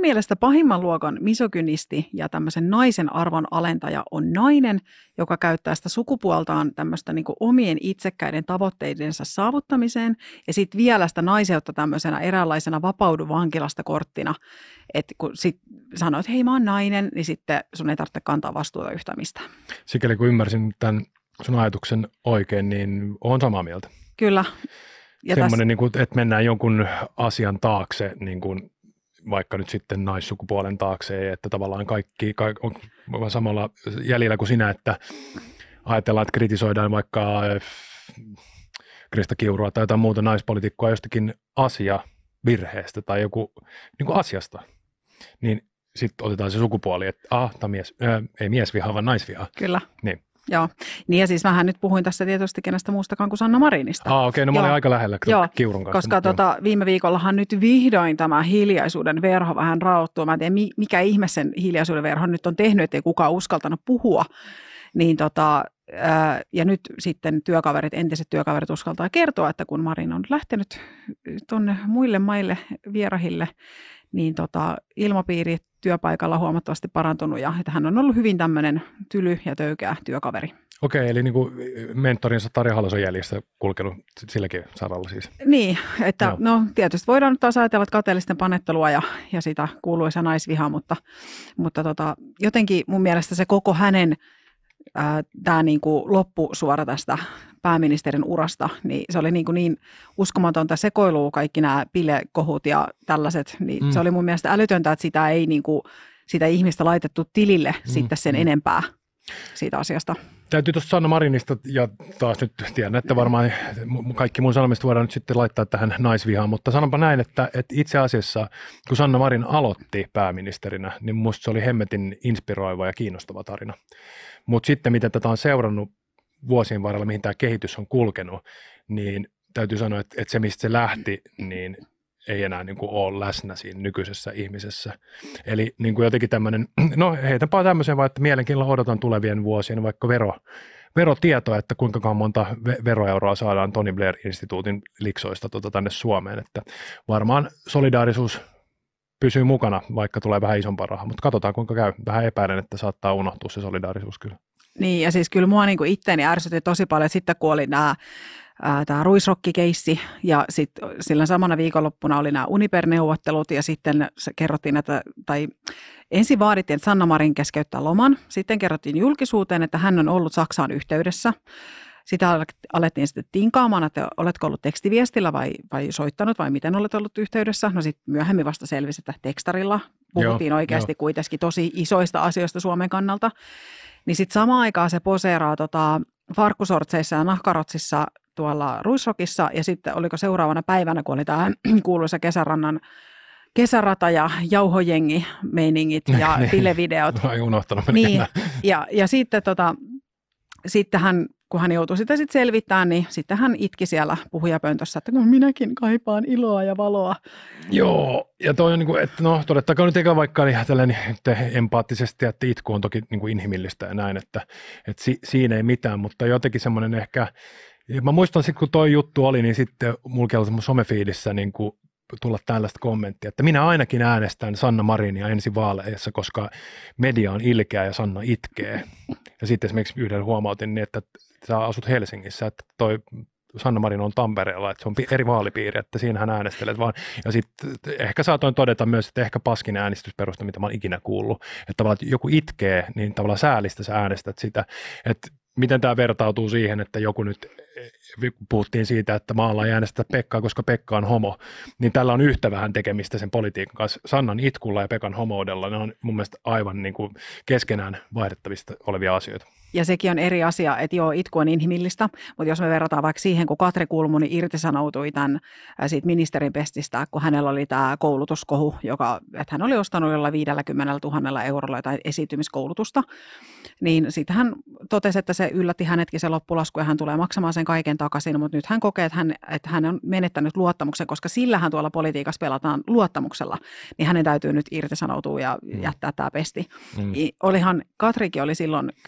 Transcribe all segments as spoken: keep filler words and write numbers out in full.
mielestä pahimman luokan misogynisti ja tämmöisen naisen arvon alentaja on nainen, joka käyttää sitä sukupuoltaan tämmöistä niin kuin omien itsekkäiden tavoitteidensa saavuttamiseen ja sitten vielä sitä naiseutta tämmöisenä eräänlaisena vapaudu vankilasta korttina, että kun sit sanoo, että hei mä oon nainen, niin sitten sun ei tarvitse kantaa vastuuta yhtään mistään. Sikäli kun ymmärsin tämän sun ajatuksen oikein, niin oon samaa mieltä. Kyllä. Ja semmoinen, tässä... niin kuin, että mennään jonkun asian taakse, niin kuin vaikka nyt sitten naissukupuolen taakse, että tavallaan kaikki, kaikki on samalla jäljellä kuin sinä, että ajatellaan, että kritisoidaan vaikka Krista Kiurua tai jotain muuta naispolitiikkoa jostakin asiavirheestä tai joku niin kuin asiasta, niin sitten otetaan se sukupuoli, että ah, tämä mies, ää, ei miesviha, vaan naisviha. Kyllä. Niin. Joo, niin ja siis mähän nyt puhuin tässä tietysti kenestä muustakaan kuin Sanna Marinista. Ah, okei, okay, no mä olin aika lähellä Joo, Kiurun kanssa. Koska tota, viime viikollahan nyt vihdoin tämä hiljaisuuden verho vähän raottuu. Mä en tiedä, mikä ihme sen hiljaisuuden verho nyt on tehnyt, ettei kukaan uskaltanut puhua. Niin tota, ää, ja nyt sitten työkaverit, entiset työkaverit uskaltaa kertoa, että kun Marin on lähtenyt tuonne muille maille vierahille, niin tota, ilmapiiri työpaikalla on huomattavasti parantunut ja että hän on ollut hyvin tämmöinen tyly ja töykeä työkaveri. Okei, eli niin kuin mentorinsa Tarja Halosen jäljestä kulkenut silläkin saralla siis. Niin, että no, no tietysti voidaan nyt taas ajatella kateellisten panettelua ja, ja sitä kuuluisa naisvihaa, mutta, mutta tota, jotenkin mun mielestä se koko hänen tämä niin kuin loppusuora tästä pääministerin urasta, niin se oli niin, kuin niin uskomatonta sekoilua, kaikki nämä pilekohut ja tällaiset, niin mm. se oli mun mielestä älytöntä, että sitä ei niin kuin, sitä ihmistä laitettu tilille mm. sitten sen mm. enempää siitä asiasta. Täytyy tuosta Sanna Marinista, ja taas nyt tiedän, että varmaan kaikki mun sanomista voidaan nyt sitten laittaa tähän naisvihaan, mutta sanonpa näin, että, että itse asiassa kun Sanna Marin aloitti pääministerinä, niin musta se oli hemmetin inspiroiva ja kiinnostava tarina. Mutta sitten miten tätä on seurannut vuosien varrella, mihin tämä kehitys on kulkenut, niin täytyy sanoa, että, että se mistä se lähti, niin ei enää niin kuin ole läsnä siinä nykyisessä ihmisessä. Eli niin kuin jotenkin tämmöinen, no heitänpä tämmöisen vaan, että mielenkiinnolla odotan tulevien vuosien vaikka vero, verotietoa, että kuinka monta veroeuroa saadaan Tony Blair-instituutin liksoista tuota tänne Suomeen, että varmaan solidaarisuus pysyy mukana, vaikka tulee vähän isompaa rahaa, mutta katsotaan kuinka käy. Vähän epäilen, että saattaa unohtua se solidaarisuus kyllä. Niin ja siis kyllä mua niin kuin itteeni ärsytti tosi paljon, että sitten kun oli nämä tämä ruisrokkikeissi ja sitten sillä samana viikonloppuna oli nämä Uniper-neuvottelut ja sitten kerrottiin, että, tai ensin vaadittiin, että Sanna Marin keskeyttää loman, sitten kerrottiin julkisuuteen, että hän on ollut Saksaan yhteydessä. Sitä alettiin sitten tinkaamaan, että oletko ollut tekstiviestillä vai, vai soittanut vai miten olet ollut yhteydessä. No sitten myöhemmin vasta selvisi, että tekstarilla puhuttiin joo, oikeasti jo. kuitenkin tosi isoista asioista Suomen kannalta. Niin sitten samaan aikaan se poseeraa tota, farkkusortseissa ja nahkarotsissa tuolla Ruisrockissa ja sitten oliko seuraavana päivänä, kun oli tämä kuuluisa kesärannan kesärata ja jauhojengi meiningit ja bilevideot. Ai unohtanut. Niin, ja, ja sitten tota, sitten hän, kun hän joutui sitä sitten selvittämään, niin sitten hän itki siellä puhujapöntössä, että kun minäkin kaipaan iloa ja valoa. Joo, ja toi on niin kuin, että no todettakaa nyt eikä vaikka niin tällainen empaattisesti, että itku on toki niin kuin inhimillistä ja näin, että, että si, siinä ei mitään, mutta jotenkin semmoinen ehkä, mä muistan sitten kun toi juttu oli, niin sitten mulla oli mun somefiidissä niin kuin tulla tällaista kommenttia, että minä ainakin äänestän Sanna Marinia ensi vaaleissa, koska media on ilkeä ja Sanna itkee. Ja sitten esimerkiksi yhdellä huomautin niin, että sä asut Helsingissä, että toi Sanna Marin on Tampereella, että se on eri vaalipiiri, että siinähän äänestelet vaan. Ja sitten ehkä saatoin todeta myös, että ehkä paskin äänestysperusta, mitä mä oon ikinä kuullut, että tavallaan että joku itkee, niin tavallaan säälistä sä äänestät sitä, että miten tämä vertautuu siihen, että joku nyt, puhuttiin siitä, että maalla ei äänestetä Pekkaa, koska Pekka on homo, niin tällä on yhtä vähän tekemistä sen politiikan kanssa. Sannan itkulla ja Pekan homoudella, ne on mun mielestä aivan niin kuin keskenään vaihdettavista olevia asioita. Ja sekin on eri asia, että joo, itku on inhimillistä, mutta jos me verrataan vaikka siihen, kun Katri Kulmuni irtisanoutui tämän siitä ministerin pestistä, kun hänellä oli tämä koulutuskohu, joka, että hän oli ostanut jollain viidelläkymmenellätuhannella eurolla jotain esiintymiskoulutusta, niin sitten hän totesi, että se yllätti hänetkin se loppulasku ja hän tulee maksamaan sen kaiken takaisin, mutta nyt hän kokee, että hän, että hän on menettänyt luottamuksen, koska sillähän tuolla politiikassa pelataan luottamuksella, niin hänen täytyy nyt irtisanoutua ja jättää tämä pesti. Mm. Olihan, Katrikin oli silloin kyyneleet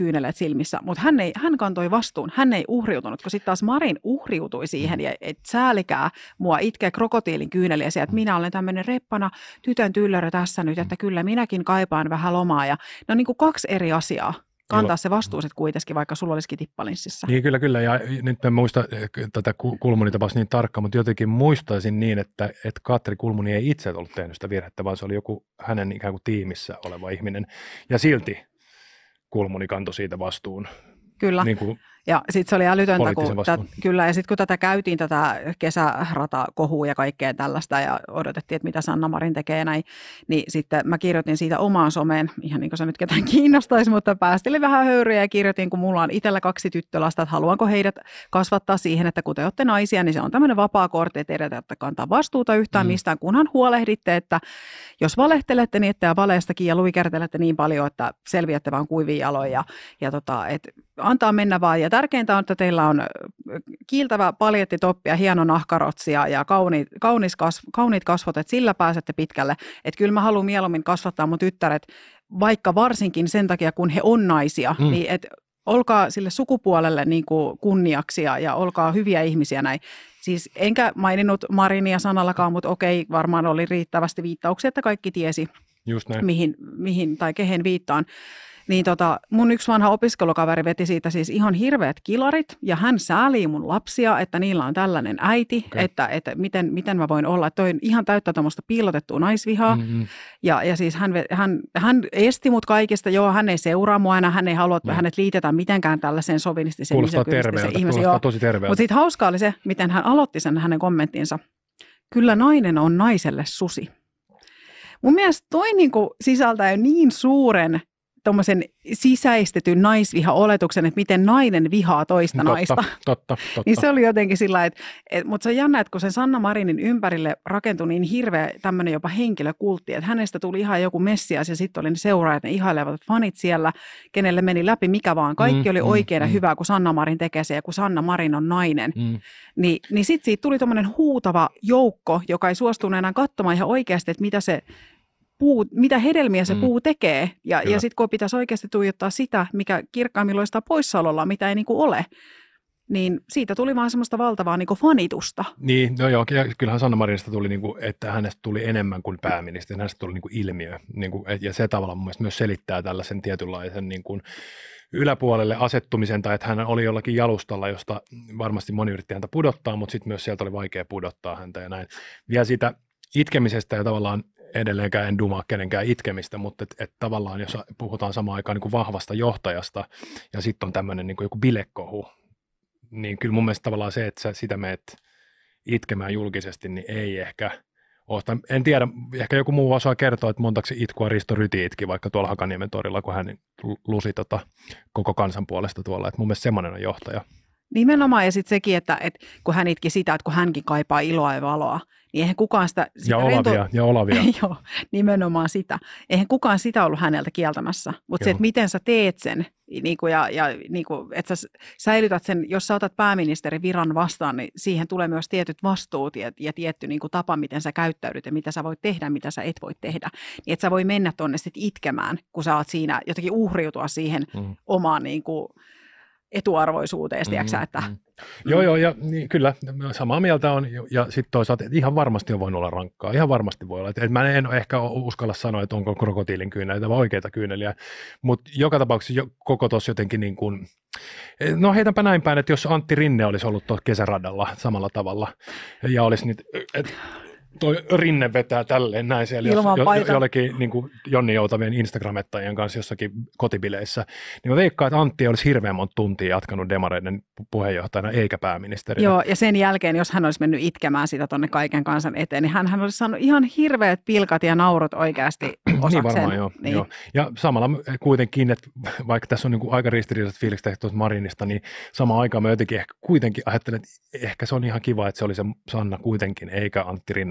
silmissä, mutta hän, ei, hän kantoi vastuun, hän ei uhriutunut, kun sitten taas Marin uhriutui siihen ja et säälikää mua itkee krokotiilin kyyneliä siellä, että minä olen tämmöinen reppana tytön tyllörö tässä nyt, että kyllä minäkin kaipaan vähän lomaa ja ne on niin kuin kaksi eri asiaa. Kantaa se vastuu sitten kuitenkin, vaikka sulla olisikin tippalinssissä. Niin kyllä, kyllä. Ja nyt en muista tätä Kulmunin tapausta niin tarkkaan, mutta jotenkin muistaisin niin, että, että Katri Kulmuni ei itse ollut tehnyt sitä virhettä, vaan se oli joku hänen ikään kuin tiimissä oleva ihminen. Ja silti Kulmuni kantoi siitä vastuun. Kyllä. Niin kuin ja sitten se oli älytöntä, kun, tät, kyllä, ja sitten kun tätä käytiin, tätä kesäratakohua ja kaikkea tällaista, ja odotettiin, että mitä Sanna Marin tekee näin, niin sitten mä kirjoitin siitä omaan someen, ihan niin kuin se nyt ketään kiinnostaisi, mutta päästelin vähän höyryjä ja kirjoitin, kun mulla on itsellä kaksi tyttölasta, että haluanko heidät kasvattaa siihen, että kun te olette naisia, niin se on tämmöinen vapaa kortti, että edetä, että kantaa vastuuta yhtään mm. mistään, kunhan huolehditte, että jos valehtelette, niin ette ja valeestakin ja luikertelette niin paljon, että selviätte vaan kuivin jaloin, ja, ja tota, että antaa mennä vaan. Ja tärkeintä on, että teillä on kiiltävä paljettitoppi ja hieno nahkarotsi ja kauniit, kaunis kasv, kauniit kasvot, että sillä pääsette pitkälle. Että kyllä mä haluan mieluummin kasvattaa mun tyttäret, vaikka varsinkin sen takia, kun he on naisia, mm. niin että olkaa sille sukupuolelle niin kuin kunniaksi ja, ja olkaa hyviä ihmisiä näin. Siis enkä maininnut Marinia sanallakaan, mutta okei, varmaan oli riittävästi viittauksia, että kaikki tiesi, mihin, mihin tai kehen viittaan. Niin tota, mun yksi vanha opiskelukaveri veti siitä siis ihan hirveät kilarit ja hän säälii mun lapsia, että niillä on tällainen äiti, okay. että, että miten, miten mä voin olla. Toi on ihan täyttä tuommoista piilotettua naisvihaa mm-hmm. ja, ja siis hän, hän, hän esti mut kaikista, joo hän ei seuraa mua aina, hän ei halua, että no. hänet liitetään mitenkään tällaiseen sovinistiseen. Kuulostaa terveeltä, kuulostaa tosi terveeltä. Mutta sitten hauskaa oli se, miten hän aloitti sen hänen kommenttinsa. Kyllä nainen on naiselle susi. Mun mielestä toi niinku sisältää jo niin suuren tuommoisen sisäistetyn naisviha-oletuksen, että miten nainen vihaa toista totta, naista. Totta, totta. Niin se oli jotenkin sillä lailla, että, et, mutta se on jännä, että kun sen Sanna Marinin ympärille rakentui niin hirveä tämmöinen jopa henkilökultti, että hänestä tuli ihan joku messias ja sitten oli ne seuraajat, ne ihailevat fanit siellä, kenelle meni läpi mikä vaan. Kaikki mm, oli oikein mm, ja hyvää, kun Sanna Marin tekee se ja kun Sanna Marin on nainen. Mm. Ni, niin sitten siitä tuli tuommoinen huutava joukko, joka ei suostunut enää katsomaan ihan oikeasti, että mitä se puu, mitä hedelmiä se mm. puu tekee. Ja, ja sitten kun pitäisi oikeasti tuijottaa sitä, mikä kirkkaammin loistaa poissaololla, mitä ei niinku ole, niin siitä tuli vaan semmoista valtavaa niinku fanitusta. Niin, no joo, ja kyllähän Sanna Marinista tuli, niinku, että hänestä tuli enemmän kuin pääministeri, hänestä tuli niinku ilmiö. Niinku, ja se tavallaan mun mielestä myös selittää tällaisen tietynlaisen niinku yläpuolelle asettumisen, tai että hän oli jollakin jalustalla, josta varmasti moni yritti häntä pudottaa, mutta sitten myös sieltä oli vaikea pudottaa häntä ja näin. Vielä siitä itkemisestä ja tavallaan edelleenkään en dumaa kenenkään itkemistä, mutta et, et tavallaan jos puhutaan samaan aikaan niin kuin vahvasta johtajasta ja sitten on tämmöinen niin kuin joku bilekohu, niin kyllä mun mielestä tavallaan se, että sä sitä meet itkemään julkisesti, niin ei ehkä ole. En tiedä, ehkä joku muu osaa kertoa, että montaksi itkua Risto Ryti itki vaikka tuolla Hakaniemen torilla, kun hän lusi tota koko kansan puolesta tuolla, että mun mielestä semmoinen on johtaja. Nimenomaan, ja sitten sekin, että, että kun hän itki sitä, että kun hänkin kaipaa iloa ja valoa, niin eihän kukaan sitä... sitä ja Olavia, rento... ja Olavia. Joo, nimenomaan sitä. Eihän kukaan sitä ollut häneltä kieltämässä, mutta se, että miten sä teet sen, niin kuin, ja, ja niin kuin, että sä säilytät sen, jos sä otat pääministerin viran vastaan, niin siihen tulee myös tietyt vastuut ja, ja tietty niin kuin tapa, miten sä käyttäydyt ja mitä sä voit tehdä, mitä sä et voi tehdä. Niin että sä voi mennä tonne sitten itkemään, kun sä oot siinä jotenkin uhriutua siihen mm. omaan niin kuin etuarvoisuuteen, mm, että... Mm. Joo, joo, ja niin, kyllä, samaa mieltä on, ja sitten toisaalta, että ihan varmasti on voinut olla rankkaa, ihan varmasti voi olla, että, että mä en ehkä uskalla sanoa, että onko krokotiilin kyyneliä vai oikeita kyyneliä, mutta joka tapauksessa jo, koko tuossa jotenkin niin kuin, no heitänpä näin päin, että jos Antti Rinne olisi ollut tuossa kesäradalla samalla tavalla, ja olisi nyt... Et, toi Rinne vetää tälleen näin siellä jos, jo, jollekin niin kuin Jonni Joutavien Instagramettajien kanssa jossakin kotibileissä, niin mä veikkaan, että Antti olisi hirveän monta tuntia jatkanut demareiden puheenjohtajana eikä pääministerinä. Joo, ja sen jälkeen, jos hän olisi mennyt itkemään sitä tonne kaiken kansan eteen, niin hän, hän olisi saanut ihan hirveät pilkat ja naurut oikeasti osakseen. Niin varmaan, joo, niin. joo. Ja samalla kuitenkin, että vaikka tässä on niin kuin aika ristiriitaiset fiilikset tehty tuosta Marinista, niin samaan aikaan mä jotenkin ehkä kuitenkin ajattelen, että ehkä se on ihan kiva, että se oli se Sanna kuitenkin, eikä Antti Rinne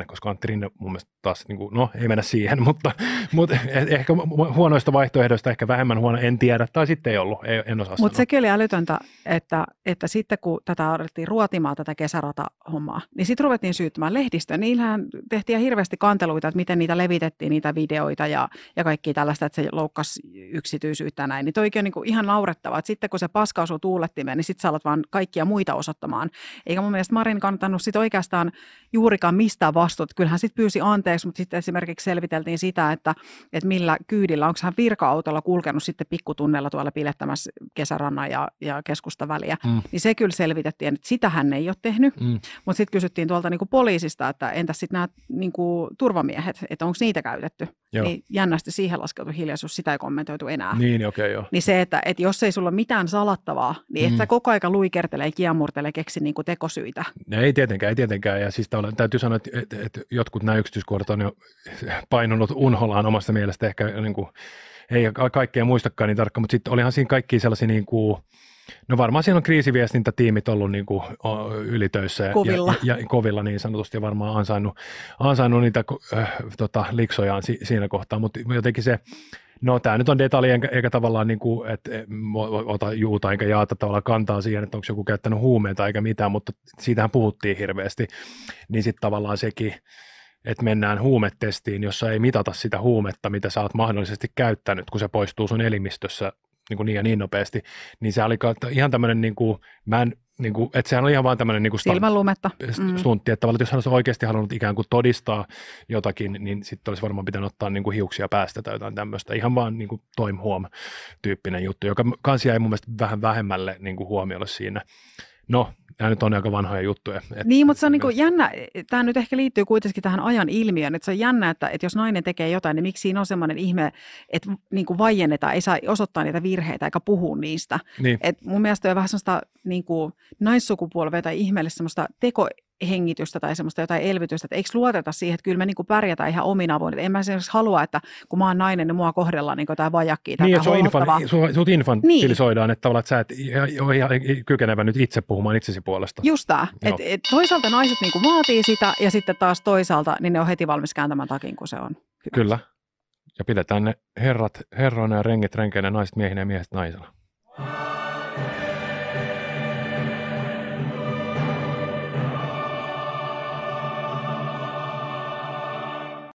koska Antti Rinne mun mielestä taas, niin kuin, no ei mennä siihen, mutta, mutta ehkä huonoista vaihtoehdoista ehkä vähemmän huono, en tiedä, tai sitten ei ollut, ei, en osaa Mutta sekin oli älytöntä, että, että sitten kun tätä alettiin ruotimaan, tätä kesärata-hommaa, niin sitten ruvettiin syyttämään lehdistöä. Niillähän tehtiin hirveästi kanteluita, että miten niitä levitettiin, niitä videoita ja, ja kaikki tällaista, että se loukkasi yksityisyyttä näin. Niin toikin on niin kuin ihan naurettavaa, että sitten kun se paska osuu tuulettimeen, niin sitten sä alat vaan kaikkia muita osoittamaan. Eikä mun mielestä Marin kannattanut sitten oikeastaan juurikaan mistään vastuuta. Kyllähän sitten pyysi anteeksi, mutta sitten esimerkiksi selviteltiin sitä, että, että millä kyydillä, onko hän virka-autolla kulkenut sitten pikkutunnella tuolla pilettämässä kesärannan ja, ja keskustan väliä. Mm. Niin se kyllä selvitettiin, että sitä hän ei ole tehnyt. Mm. Mutta sitten kysyttiin tuolta niinku poliisista, että entäs sitten nämä niinku turvamiehet, että onko niitä käytetty. Joo. Niin jännästi siihen laskeutui hiljaisuus, sitä ei kommentoitu enää. Niin, okei, okay, joo. Niin se, että, että jos ei sulla ole mitään salattavaa, niin mm. et sä koko aika luikertelee, kiemurtelee, keksi niinku tekosyitä. No ei tietenkään, ei tietenkään. Ja siis täytyy sanoa, että, että, että jotkut nämä yksityiskohdat on jo painunut unholaan omasta mielestä ehkä niin kuin, ei kaikkea muistakaan niin tarkkaan, mutta sitten olihan siinä kaikki sellaisia niin kuin, no varmaan siinä on kriisiviestintätiimit ollut niin kuin ylitöissä ja, kovilla. Ja, ja, ja kovilla niin sanotusti ja varmaan ansainnut, ansainnut niitä äh, tota, liksojaan si, siinä kohtaa, mutta jotenkin se, no tämä nyt on detalji, eikä, eikä tavallaan niin kuin, että ota juuta eikä jaata tavallaan kantaa siihen, että onko joku käyttänyt huumeita eikä mitään, mutta siitähän puhuttiin hirveästi, niin sitten tavallaan sekin, että mennään huumetestiin, jossa ei mitata sitä huumetta, mitä sä oot mahdollisesti käyttänyt, kun se poistuu sun elimistössä niin, kuin niin ja niin nopeasti, niin se oli ihan tämmöinen, niin kuin, mä en, niin kuin, että sehän oli ihan vaan tämmöinen niin kuin silmänlumetta. Stuntti, että tavallaan, että jos hän olisi oikeasti halunnut ikään kuin todistaa jotakin, niin sitten olisi varmaan pitänyt ottaa niin kuin hiuksia päästä tai jotain tämmöistä, ihan vaan niin kuin toim huom tyyppinen juttu, joka kanssa jäi mun mielestä vähän vähemmälle niin kuin huomiolle siinä. No, nämä nyt on aika vanhoja juttuja. Että niin, mutta se on niin kuin jännä, tämä nyt ehkä liittyy kuitenkin tähän ajan ilmiöön, että se on jännä, että, että jos nainen tekee jotain, niin miksi siinä on semmoinen ihme, että niin kuin vaiennetaan, ei saa osoittaa niitä virheitä eikä puhua niistä. Niin. Et mun mielestä on vähän semmoista niin kuin naissukupolvea tai ihmeellistä semmoista teko hengitystä tai semmoista jotain elvytystä, että eikö luoteta siihen, että kyllä me niinku pärjätään ihan omin avoin. En mä esimerkiksi halua, että kun mä oon nainen, niin mua kohdellaan niin jotain vajakkia. Niin, että sut infantilisoidaan, niin. Että tavallaan, että sä et ole ihan kykenevä nyt itse puhumaan itsesi puolesta. Just tämä. Et, et toisaalta naiset niinku vaatii sitä ja sitten taas toisaalta niin ne on heti valmis kääntämään takin, kun se on hyvä. Kyllä. Ja pidetään ne herrat herroina ja rengit renkeinä, naiset miehinä ja miehet naisena.